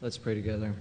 Let's pray together.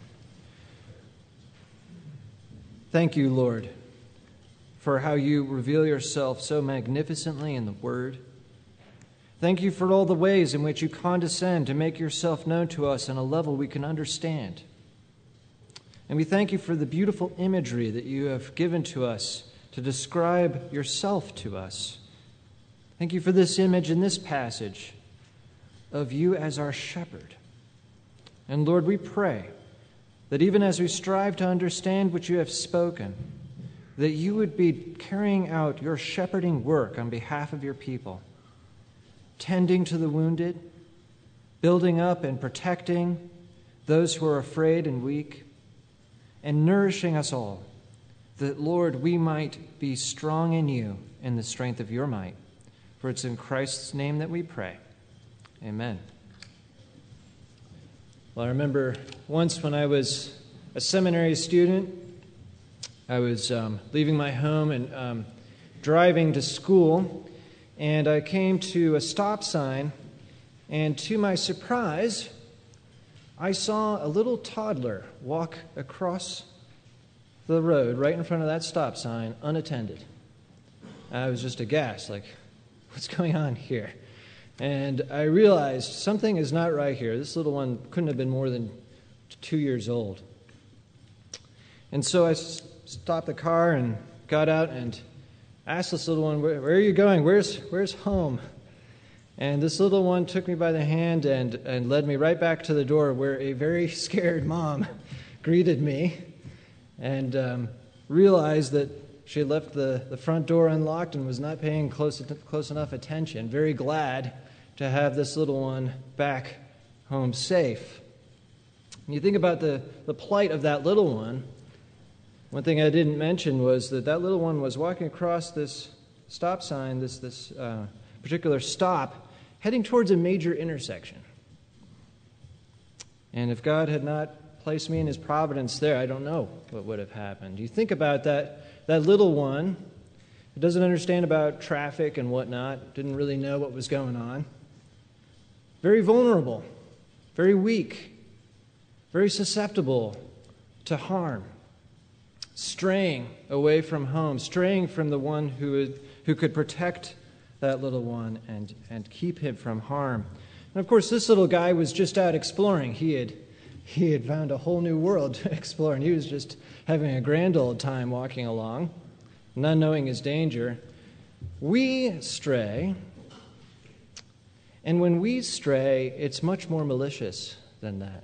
Thank you, Lord, for how you reveal yourself so magnificently in the Word. Thank you for all the ways in which you condescend to make yourself known to us on a level we can understand. And we thank you for the beautiful imagery that you have given to us to describe yourself to us. Thank you for this image in this passage of you as our shepherd. And Lord, we pray that even as we strive to understand what you have spoken, that you would be carrying out your shepherding work on behalf of your people, tending to the wounded, building up and protecting those who are afraid and weak, and nourishing us all, that, Lord, we might be strong in you in the strength of your might. For it's in Christ's name that we pray. Amen. Well, I remember once when I was a seminary student, I was leaving my home and driving to school, and I came to a stop sign, and to my surprise, I saw a little toddler walk across the road right in front of that stop sign unattended. I was just aghast, like, what's going on here? And I realized something is not right here. This little one couldn't have been more than 2 years old. And so I stopped the car and got out and asked this little one, where are you going? Where's home? And this little one took me by the hand and led me right back to the door where a very scared mom greeted me and realized that she had left the front door unlocked and was not paying close enough attention. Very glad to have this little one back home safe. When you think about the plight of that little one thing I didn't mention was that little one was walking across this stop sign, this particular stop, heading towards a major intersection. And if God had not placed me in his providence there, I don't know what would have happened. You think about that little one who doesn't understand about traffic and whatnot, didn't really know what was going on. Very vulnerable, very weak, very susceptible to harm, straying away from home, straying from the one who could protect that little one and keep him from harm. And of course, this little guy was just out exploring. He had found a whole new world to explore, and he was just having a grand old time walking along, not knowing his danger. We stray, and when we stray, it's much more malicious than that.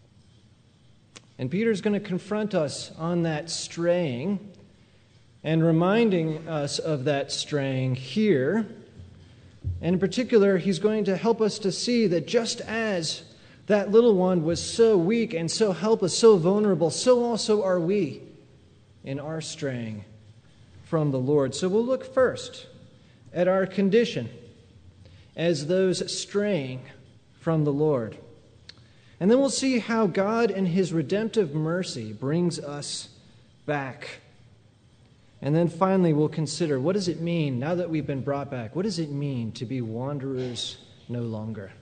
And Peter's going to confront us on that straying and reminding us of that straying here. And in particular, he's going to help us to see that just as that little one was so weak and so helpless, so vulnerable, so also are we in our straying from the Lord. So we'll look first at our condition as those straying from the Lord. And then we'll see how God in his redemptive mercy brings us back. And then finally we'll consider, what does it mean, now that we've been brought back, what does it mean to be wanderers no longer?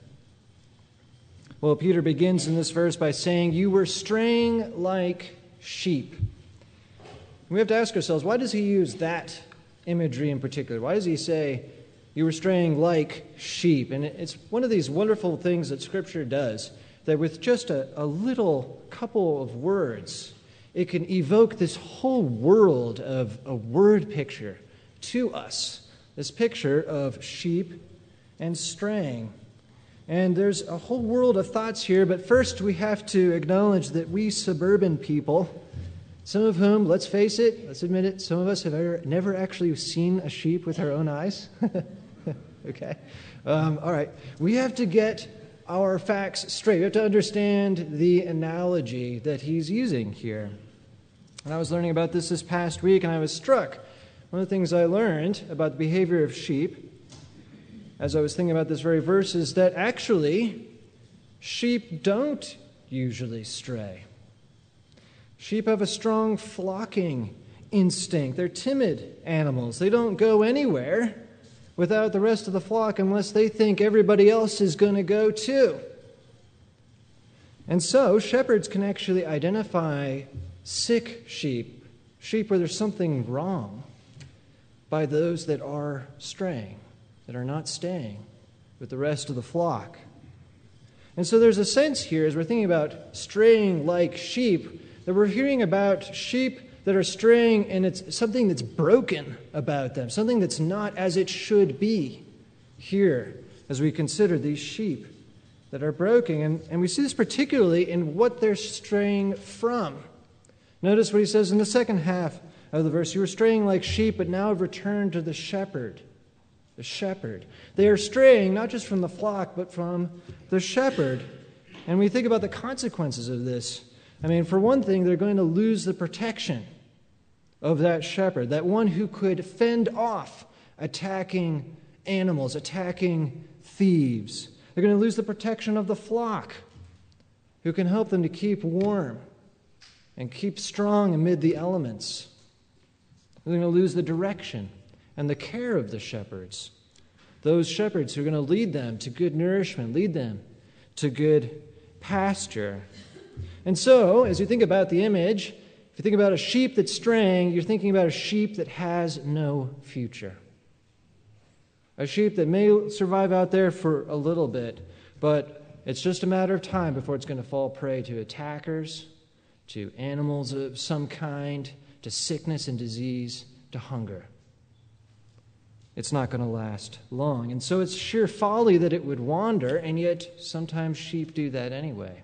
Well, Peter begins in this verse by saying, you were straying like sheep. We have to ask ourselves, why does he use that imagery in particular? Why does he say, you were straying like sheep? And it's one of these wonderful things that Scripture does, that with just a little couple of words, it can evoke this whole world of a word picture to us. This picture of sheep and straying. And there's a whole world of thoughts here, but first we have to acknowledge that we suburban people, some of whom, let's face it, let's admit it, some of us have never actually seen a sheep with our own eyes. Okay? All right. We have to get our facts straight. We have to understand the analogy that he's using here. And I was learning about this past week, and I was struck. One of the things I learned about the behavior of sheep, as I was thinking about this very verse, is that actually sheep don't usually stray. Sheep have a strong flocking instinct. They're timid animals. They don't go anywhere without the rest of the flock unless they think everybody else is going to go too. And so shepherds can actually identify sick sheep, sheep where there's something wrong, by those that are straying, that are not staying with the rest of the flock. And so there's a sense here, as we're thinking about straying like sheep, that we're hearing about sheep that are straying, and it's something that's broken about them, something that's not as it should be here as we consider these sheep that are broken. And we see this particularly in what they're straying from. Notice what he says in the second half of the verse. You were straying like sheep, but now have returned to the shepherd. The shepherd. They are straying not just from the flock, but from the shepherd. And we think about the consequences of this. I mean, for one thing, they're going to lose the protection of that shepherd, that one who could fend off attacking animals, attacking thieves. They're going to lose the protection of the flock, who can help them to keep warm and keep strong amid the elements. They're going to lose the direction and the care of the shepherds, those shepherds who are going to lead them to good nourishment, lead them to good pasture. And so, as you think about the image, if you think about a sheep that's straying, you're thinking about a sheep that has no future. A sheep that may survive out there for a little bit, but it's just a matter of time before it's going to fall prey to attackers, to animals of some kind, to sickness and disease, to hunger. It's not going to last long. And so it's sheer folly that it would wander, and yet sometimes sheep do that anyway.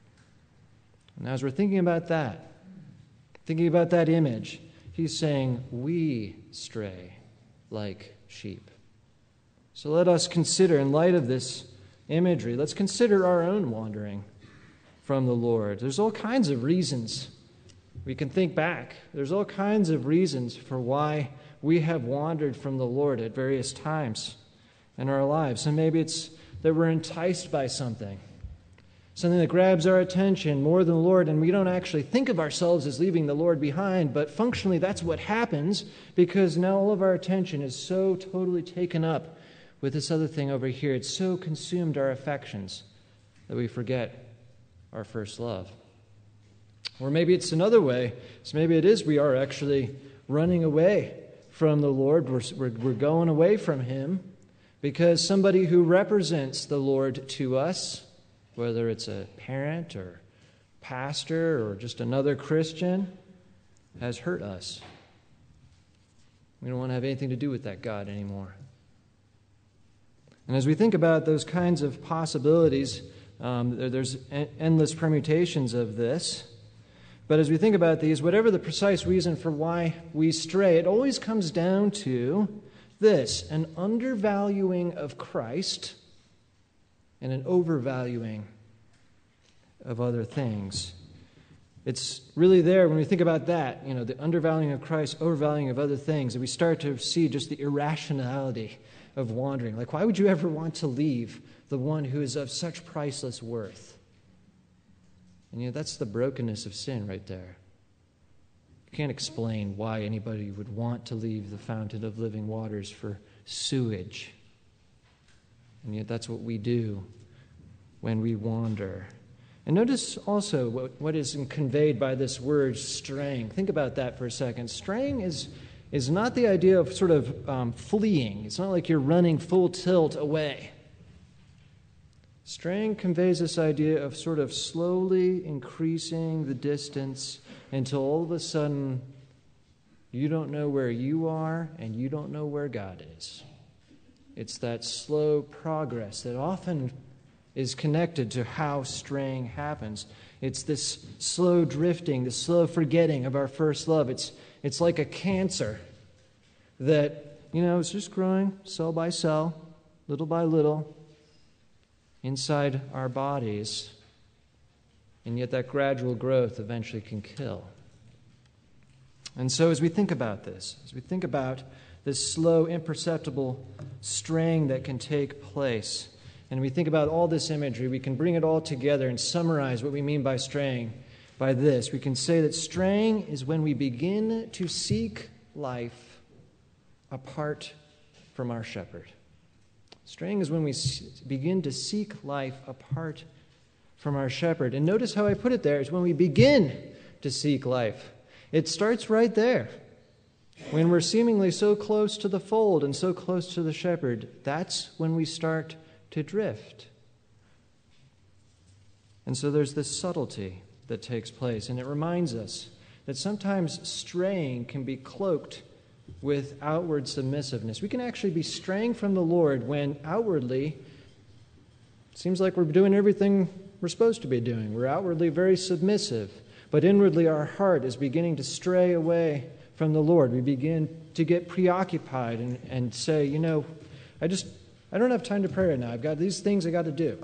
And as we're thinking about that, thinking about that image, he's saying, we stray like sheep. So let us consider, in light of this imagery, let's consider our own wandering from the Lord. There's all kinds of reasons we can think back. There's all kinds of reasons for why we have wandered from the Lord at various times in our lives. And maybe it's that we're enticed by something that grabs our attention more than the Lord, and we don't actually think of ourselves as leaving the Lord behind, but functionally that's what happens, because now all of our attention is so totally taken up with this other thing over here. It's so consumed our affections that we forget our first love. Or maybe it's another way. So maybe it is we are actually running away from the Lord. We're going away from Him because somebody who represents the Lord to us, whether it's a parent or pastor or just another Christian, has hurt us. We don't want to have anything to do with that God anymore. And as we think about those kinds of possibilities, there's endless permutations of this. But as we think about these, whatever the precise reason for why we stray, it always comes down to this: an undervaluing of Christ and an overvaluing of other things. It's really there when we think about that, the undervaluing of Christ, overvaluing of other things, and we start to see just the irrationality of wandering. Like, why would you ever want to leave the one who is of such priceless worth? And that's the brokenness of sin right there. You can't explain why anybody would want to leave the fountain of living waters for sewage. And yet that's what we do when we wander. And notice also what is conveyed by this word straying. Think about that for a second. Straying is not the idea of sort of fleeing. It's not like you're running full tilt away. Straying conveys this idea of sort of slowly increasing the distance until all of a sudden you don't know where you are and you don't know where God is. It's that slow progress that often is connected to how straying happens. It's this slow drifting, this slow forgetting of our first love. It's like a cancer that, it's just growing cell by cell, little by little, inside our bodies, and yet that gradual growth eventually can kill. And so as we think about this, as we think about this slow, imperceptible straying that can take place, and we think about all this imagery, we can bring it all together and summarize what we mean by straying by this. We can say that straying is when we begin to seek life apart from our shepherd. Straying is when we begin to seek life apart from our shepherd. And notice how I put it there is when we begin to seek life. It starts right there. When we're seemingly so close to the fold and so close to the shepherd, that's when we start to drift. And so there's this subtlety that takes place, and it reminds us that sometimes straying can be cloaked with outward submissiveness. We can actually be straying from the Lord when outwardly it seems like we're doing everything we're supposed to be doing. We're outwardly very submissive, but inwardly our heart is beginning to stray away from the Lord. We begin to get preoccupied and say, I don't have time to pray right now. I've got these things I got to do.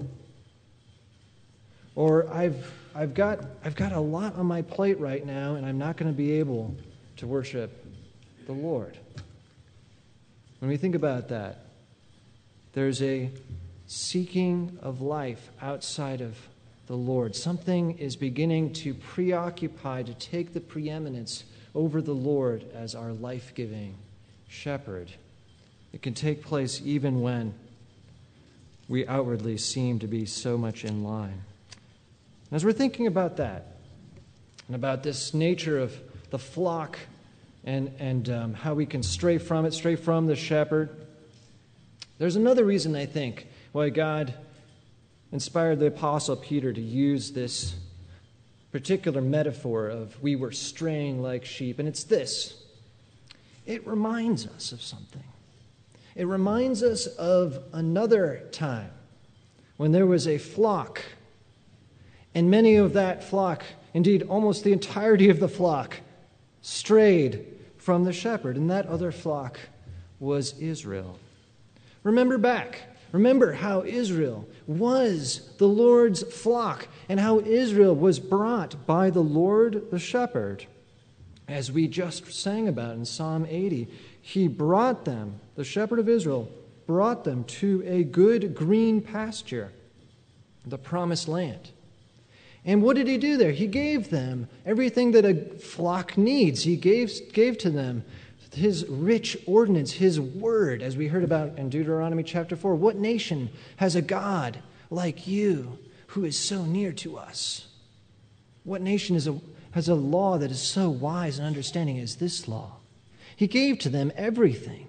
Or I've got a lot on my plate right now, and I'm not going to be able to worship the Lord. When we think about that, there's a seeking of life outside of the Lord. Something is beginning to preoccupy, to take the preeminence over the Lord as our life-giving shepherd. It can take place even when we outwardly seem to be so much in line. As we're thinking about that, and about this nature of the flock and how we can stray from the shepherd, there's another reason, I think, why God inspired the Apostle Peter to use this particular metaphor of we were straying like sheep, and it's this. It reminds us of something. It reminds us of another time when there was a flock, and many of that flock, indeed almost the entirety of the flock, strayed from the shepherd, and that other flock was Israel. Remember back. Remember how Israel was the Lord's flock and how Israel was brought by the Lord the shepherd. As we just sang about in Psalm 80, he brought them, the shepherd of Israel, brought them to a good green pasture, the promised land. And what did he do there? He gave them everything that a flock needs. He gave to them his rich ordinance, his word, as we heard about in Deuteronomy chapter 4. What nation has a God like you who is so near to us? What nation has a law that is so wise and understanding as this law? He gave to them everything.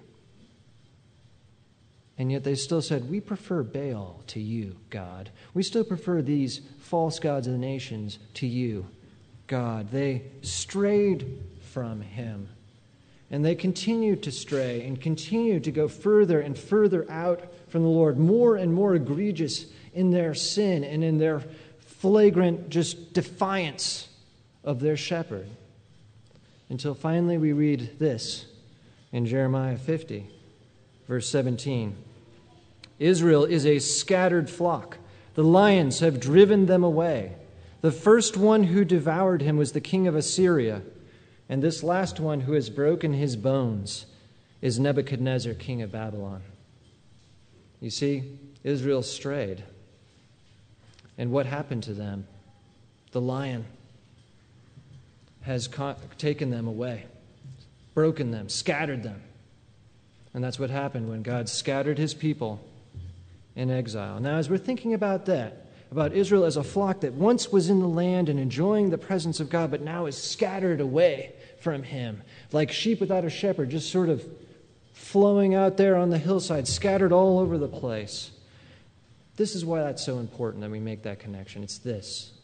And yet they still said, we prefer Baal to you, God. We still prefer these false gods of the nations to you, God. They strayed from him. And they continued to stray and continued to go further and further out from the Lord, more and more egregious in their sin and in their flagrant just defiance of their shepherd. Until finally we read this in Jeremiah 50, verse 17. Israel is a scattered flock. The lions have driven them away. The first one who devoured him was the king of Assyria. And this last one who has broken his bones is Nebuchadnezzar, king of Babylon. You see, Israel strayed. And what happened to them? The lion has taken them away, broken them, scattered them. And that's what happened when God scattered his people in exile. Now, as we're thinking about that, about Israel as a flock that once was in the land and enjoying the presence of God, but now is scattered away from him, like sheep without a shepherd, just sort of flowing out there on the hillside, scattered all over the place. This is why that's so important that we make that connection. It's this.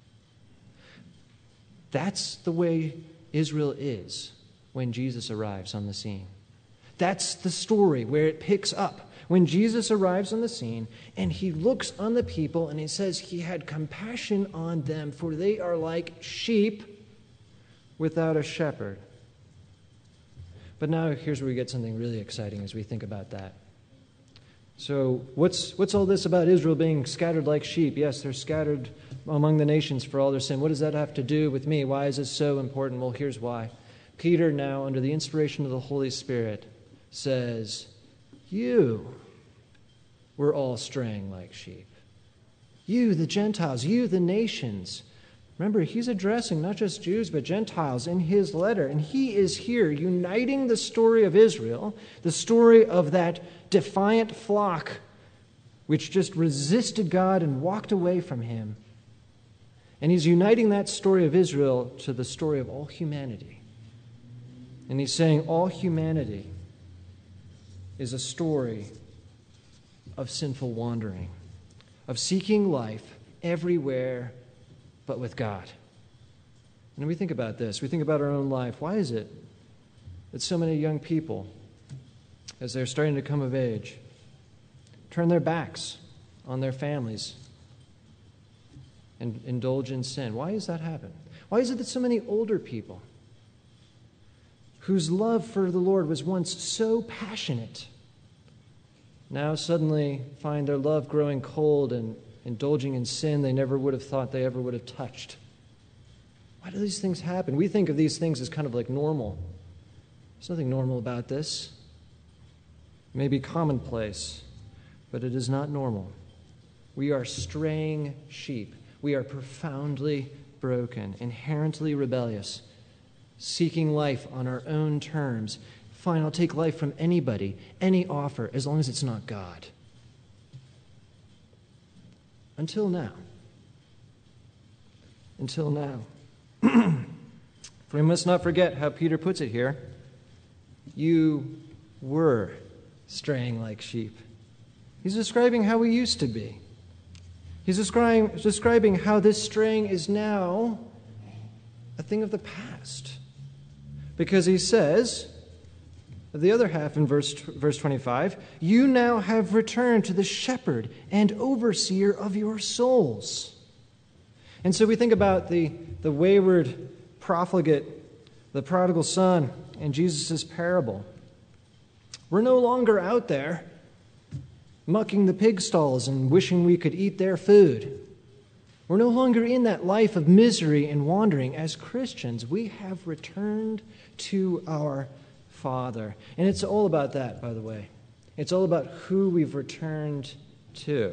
That's the way Israel is when Jesus arrives on the scene. That's the story where it picks up. When Jesus arrives on the scene and he looks on the people and he says he had compassion on them, for they are like sheep without a shepherd. But now here's where we get something really exciting as we think about that. So what's all this about Israel being scattered like sheep? Yes, they're scattered among the nations for all their sin. What does that have to do with me? Why is this so important? Well, here's why. Peter, now under the inspiration of the Holy Spirit, says, you were all straying like sheep. You, the Gentiles, you, the nations. Remember, he's addressing not just Jews, but Gentiles in his letter. And he is here uniting the story of Israel, the story of that defiant flock which just resisted God and walked away from him, And he's uniting that story of Israel to the story of all humanity. And he's saying all humanity is a story of sinful wandering, of seeking life everywhere but with God. And we think about this. We think about our own life. Why is it that so many young people, as they're starting to come of age, turn their backs on their families and indulge in sin? Why does that happen? Why is it that so many older people, whose love for the Lord was once so passionate, now suddenly find their love growing cold and indulging in sin they never would have thought they ever would have touched? Why do these things happen? We think of these things as kind of like normal. There's nothing normal about this. It may be commonplace, but it is not normal. We are straying sheep. We are profoundly broken, inherently rebellious, seeking life on our own terms. Fine, I'll take life from anybody, any offer, as long as it's not God. Until now. Until now. For we must not forget how Peter puts it here. You were straying like sheep. He's describing how we used to be. He's describing how this straying is now a thing of the past. Because he says, the other half in verse 25, you now have returned to the shepherd and overseer of your souls. And so we think about the wayward profligate, the prodigal son, in Jesus' parable. We're no longer out there mucking the pig stalls and wishing we could eat their food. We're no longer in that life of misery and wandering. As Christians, we have returned to our Father. And it's all about that, by the way. It's all about who we've returned to.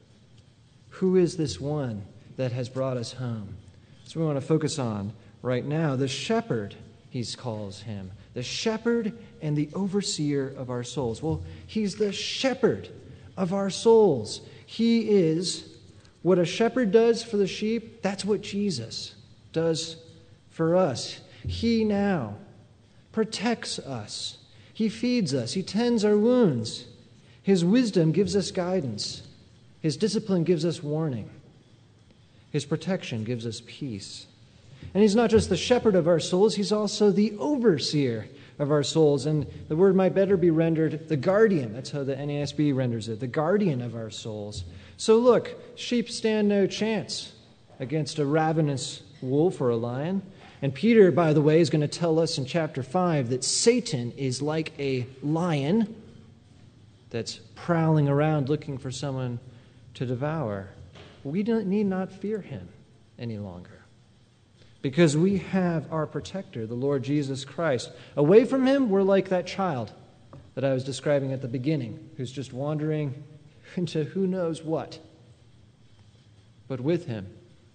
Who is this one that has brought us home? So we want to focus on right now the shepherd, he calls him. The shepherd and the overseer of our souls. Well, he's the shepherd of our souls. He is what a shepherd does for the sheep. That's what Jesus does for us. He now protects us. He feeds us. He tends our wounds. His wisdom gives us guidance. His discipline gives us warning. His protection gives us peace. And he's not just the shepherd of our souls, he's also the overseer of our souls. And the word might better be rendered the guardian. That's how the NASB renders it, the guardian of our souls. So look, sheep stand no chance against a ravenous wolf or a lion. And Peter, by the way, is going to tell us in chapter 5 that Satan is like a lion that's prowling around looking for someone to devour. We need not fear him any longer, because we have our protector, the Lord Jesus Christ. Away from him, we're like that child that I was describing at the beginning, who's just wandering into who knows what. But with him,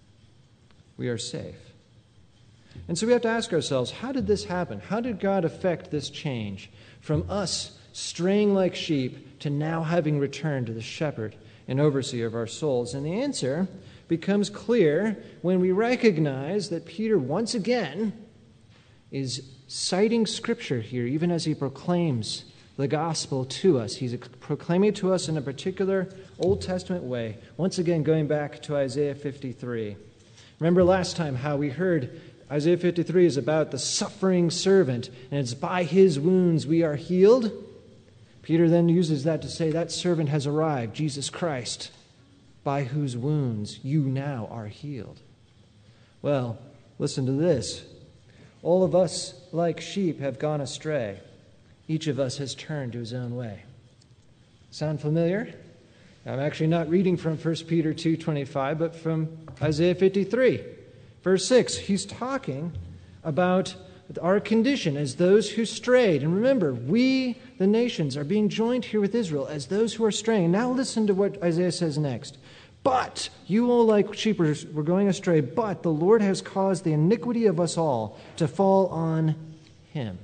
we are safe. And so we have to ask ourselves, how did this happen? How did God effect this change from us straying like sheep to now having returned to the shepherd and overseer of our souls? And the answer becomes clear when we recognize that Peter once again is citing Scripture here, even as he proclaims the gospel to us. He's proclaiming it to us in a particular Old Testament way. Once again, going back to Isaiah 53. Remember last time how we heard Isaiah 53 is about the suffering servant, and it's by his wounds we are healed. Peter then uses that to say that servant has arrived, Jesus Christ, by whose wounds you now are healed. Well, listen to this. All of us, like sheep, have gone astray. Each of us has turned to his own way. Sound familiar? I'm actually not reading from 1 Peter 2:25, but from Isaiah 53. Verse 6, he's talking about our condition as those who strayed. And remember, we, the nations, are being joined here with Israel as those who are straying. Now listen to what Isaiah says next. But you all like sheep were going astray, but the Lord has caused the iniquity of us all to fall on him.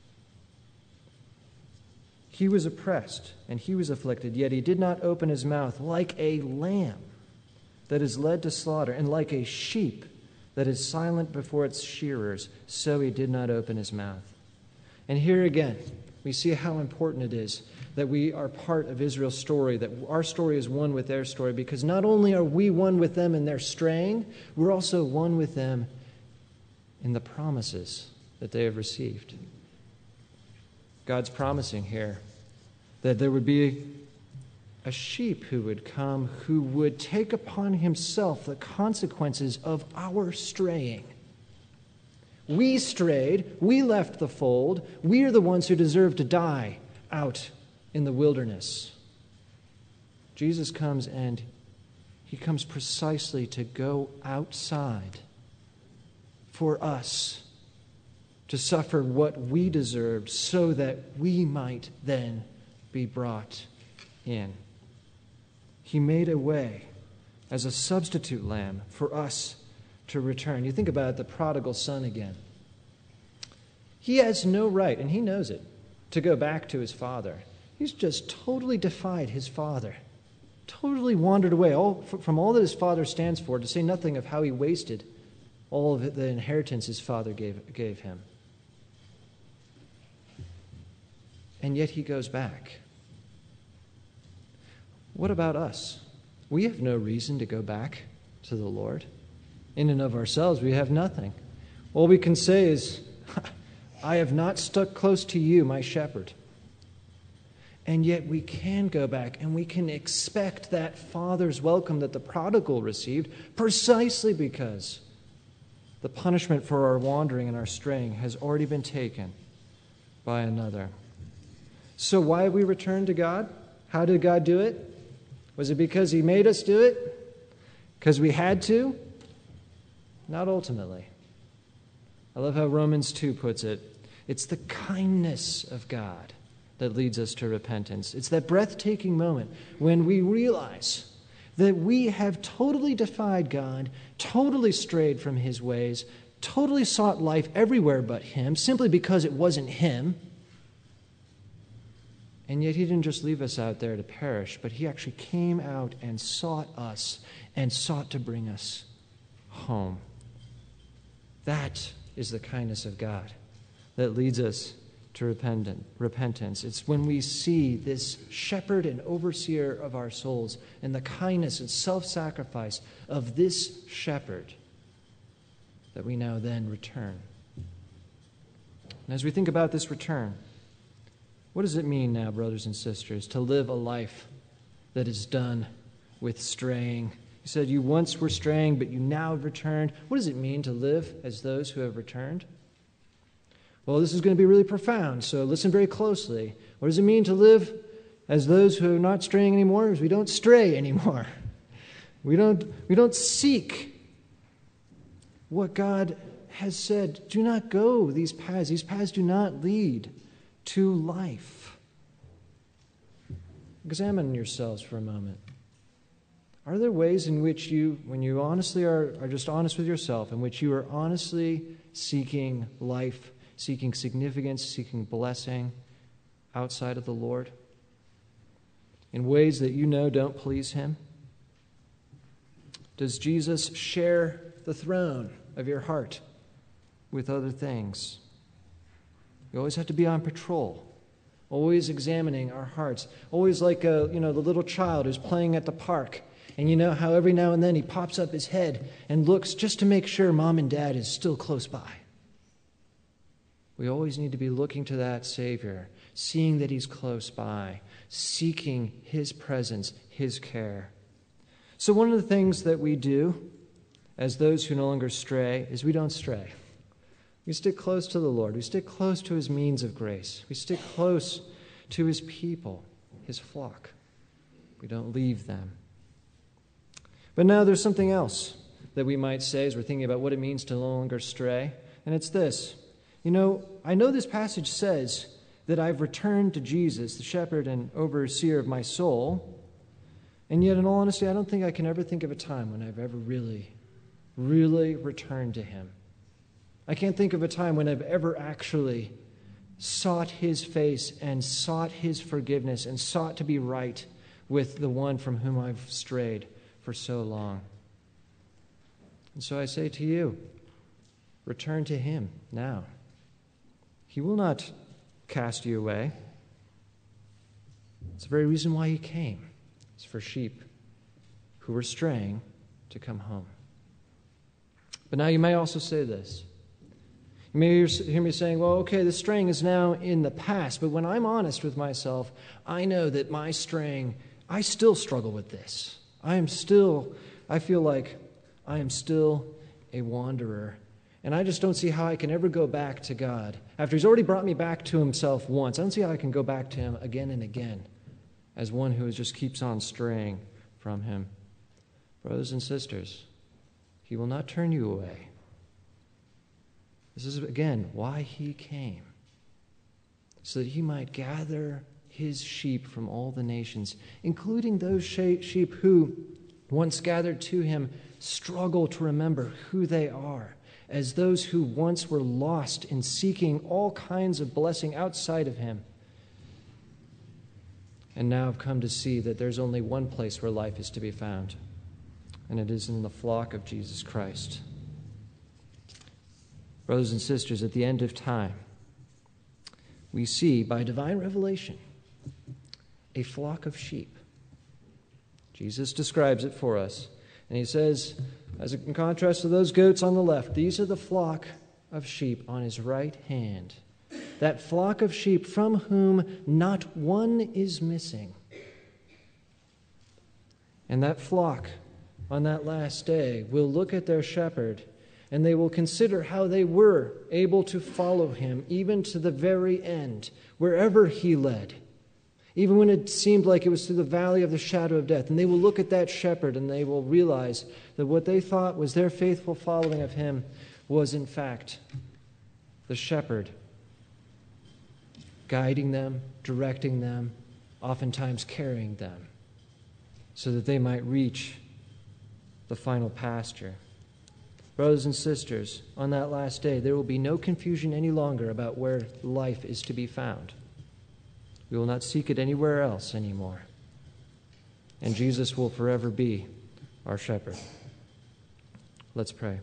He was oppressed and he was afflicted, yet he did not open his mouth. Like a lamb that is led to slaughter, and like a sheep that is silent before its shearers, so he did not open his mouth. And here again, we see how important it is that we are part of Israel's story, that our story is one with their story, because not only are we one with them in their straying, we're also one with them in the promises that they have received. God's promising here that there would be a sheep who would come, who would take upon himself the consequences of our straying. We strayed, we left the fold, we are the ones who deserve to die out in the wilderness. Jesus comes, and he comes precisely to go outside for us, to suffer what we deserved so that we might then be brought in. He made a way as a substitute lamb for us to return. You think about the prodigal son again. He has no right, and he knows it, to go back to his father. He's just totally defied his father, totally wandered away from all that his father stands for, to say nothing of how he wasted all of the inheritance his father gave him. And yet he goes back. What about us? We have no reason to go back to the Lord. In and of ourselves, we have nothing. All we can say is, I have not stuck close to you, my shepherd. And yet we can go back, and we can expect that Father's welcome that the prodigal received, precisely because the punishment for our wandering and our straying has already been taken by another. So why have we returned to God? How did God do it? Was it because he made us do it? Because we had to? Not ultimately. I love how Romans 2 puts it. It's the kindness of God that leads us to repentance. It's that breathtaking moment when we realize that we have totally defied God, totally strayed from his ways, totally sought life everywhere but him, simply because it wasn't him. And yet he didn't just leave us out there to perish, but he actually came out and sought us and sought to bring us home. That is the kindness of God that leads us to repentance. It's when we see this shepherd and overseer of our souls and the kindness and self-sacrifice of this shepherd that we now then return. And as we think about this return, what does it mean now, brothers and sisters, to live a life that is done with straying? You said you once were straying, but you now have returned. What does it mean to live as those who have returned? Well, this is going to be really profound, so listen very closely. What does it mean to live as those who are not straying anymore? Because we don't stray anymore. We don't seek what God has said. Do not go these paths. These paths do not lead to life. Examine yourselves for a moment. Are there ways in which you, when you honestly are just honest with yourself, in which you are honestly seeking life, seeking significance, seeking blessing outside of the Lord, in ways that you know don't please him? Does Jesus share the throne of your heart with other things? You always have to be on patrol, always examining our hearts, always like the little child who's playing at the park, and you know how every now and then he pops up his head and looks just to make sure mom and dad is still close by. We always need to be looking to that Savior, seeing that he's close by, seeking his presence, his care. So one of the things that we do as those who no longer stray is we don't stray. We stick close to the Lord. We stick close to his means of grace. We stick close to his people, his flock. We don't leave them. But now there's something else that we might say as we're thinking about what it means to no longer stray, and it's this. I know this passage says that I've returned to Jesus, the shepherd and overseer of my soul, and yet in all honesty, I don't think I can ever think of a time when I've ever really, really returned to him. I can't think of a time when I've ever actually sought his face and sought his forgiveness and sought to be right with the one from whom I've strayed for so long. And so I say to you, return to him now. He will not cast you away. It's the very reason why he came. It's for sheep who were straying to come home. But now you may also say this. You may hear me saying, well, okay, the straying is now in the past, but when I'm honest with myself, I know that my straying, I still struggle with this. I feel like I am still a wanderer, and I just don't see how I can ever go back to God. After he's already brought me back to himself once, I don't see how I can go back to him again and again as one who just keeps on straying from him. Brothers and sisters, he will not turn you away. This is, again, why he came, so that he might gather his sheep from all the nations, including those sheep who, once gathered to him, struggle to remember who they are, as those who once were lost in seeking all kinds of blessing outside of him, and now have come to see that there's only one place where life is to be found, and it is in the flock of Jesus Christ. Brothers and sisters, at the end of time, we see by divine revelation a flock of sheep. Jesus describes it for us, and he says, as in contrast to those goats on the left, these are the flock of sheep on his right hand. That flock of sheep from whom not one is missing. And that flock on that last day will look at their shepherd, and they will consider how they were able to follow him even to the very end, wherever he led, even when it seemed like it was through the valley of the shadow of death. And they will look at that shepherd and they will realize that what they thought was their faithful following of him was in fact the shepherd guiding them, directing them, oftentimes carrying them, so that they might reach the final pasture. Brothers and sisters, on that last day, there will be no confusion any longer about where life is to be found. We will not seek it anywhere else anymore. And Jesus will forever be our shepherd. Let's pray.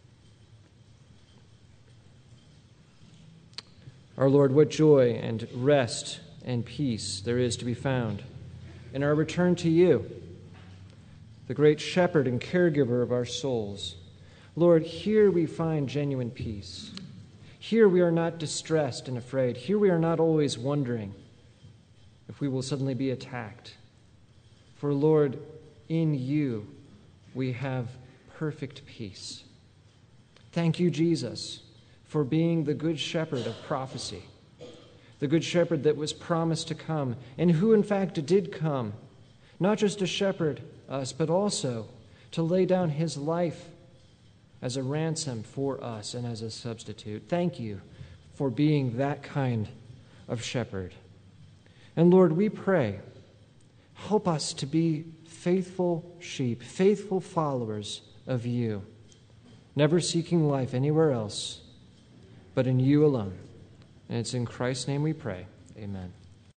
Our Lord, what joy and rest and peace there is to be found in our return to you, the great shepherd and caregiver of our souls. Lord, here we find genuine peace. Here we are not distressed and afraid. Here we are not always wondering if we will suddenly be attacked. For, Lord, in you we have perfect peace. Thank you, Jesus, for being the good shepherd of prophecy, the good shepherd that was promised to come, and who in fact did come, not just to shepherd us, but also to lay down his life as a ransom for us and as a substitute. Thank you for being that kind of shepherd. And Lord, we pray, help us to be faithful sheep, faithful followers of you, never seeking life anywhere else but in you alone. And it's in Christ's name we pray. Amen.